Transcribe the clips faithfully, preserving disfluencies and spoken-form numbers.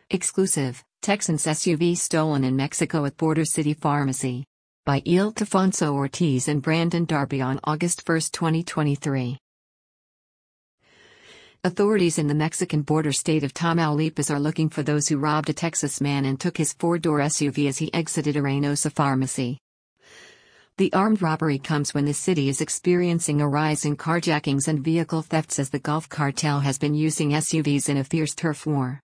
Exclusive, Texans S U V stolen in Mexico at Border City Pharmacy. By Ildefonso Ortiz and Brandon Darby on August first, twenty twenty-three. Authorities in the Mexican border state of Tamaulipas are looking for those who robbed a Texas man and took his four-door S U V as he exited a Reynosa pharmacy. The armed robbery comes when the city is experiencing a rise in carjackings and vehicle thefts as the Gulf Cartel has been using S U Vs in a fierce turf war.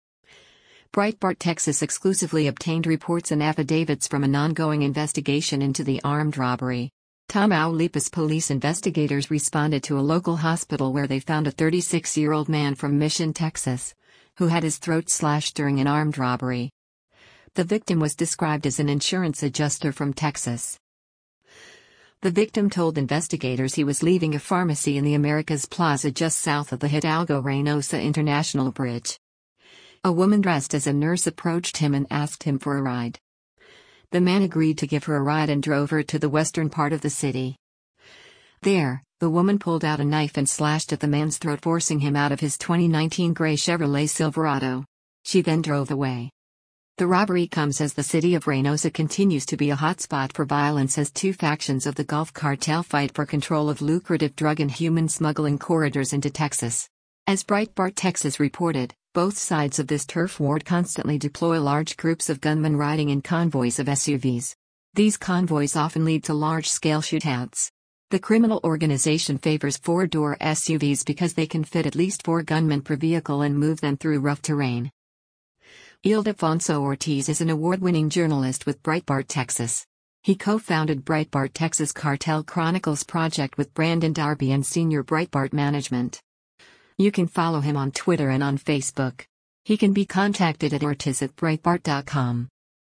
Breitbart Texas exclusively obtained reports and affidavits from an ongoing investigation into the armed robbery. Tamaulipas police investigators responded to a local hospital where they found a thirty-six-year-old man from Mission, Texas, who had his throat slashed during an armed robbery. The victim was described as an insurance adjuster from Texas. The victim told investigators he was leaving a pharmacy in the Americas Plaza just south of the Hidalgo-Reynosa International Bridge. A woman dressed as a nurse approached him and asked him for a ride. The man agreed to give her a ride and drove her to the western part of the city. There, the woman pulled out a knife and slashed at the man's throat, forcing him out of his twenty nineteen gray Chevrolet Silverado. She then drove away. The robbery comes as the city of Reynosa continues to be a hotspot for violence as two factions of the Gulf Cartel fight for control of lucrative drug and human smuggling corridors into Texas. As Breitbart Texas reported, both sides of this turf war constantly deploy large groups of gunmen riding in convoys of S U Vs. These convoys often lead to large-scale shootouts. The criminal organization favors four-door S U Vs because they can fit at least four gunmen per vehicle and move them through rough terrain. Ildefonso Ortiz is an award-winning journalist with Breitbart Texas. He co-founded Breitbart Texas Cartel Chronicles project with Brandon Darby and senior Breitbart management. You can follow him on Twitter and on Facebook. He can be contacted at ortiz at breitbart dot com.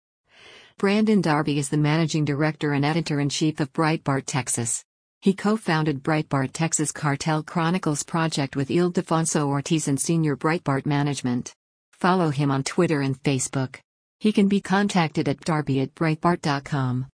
Brandon Darby is the managing director and editor-in-chief of Breitbart Texas. He co-founded Breitbart Texas Cartel Chronicles project with Ildefonso Ortiz and senior Breitbart management. Follow him on Twitter and Facebook. He can be contacted at darby at breitbart dot com.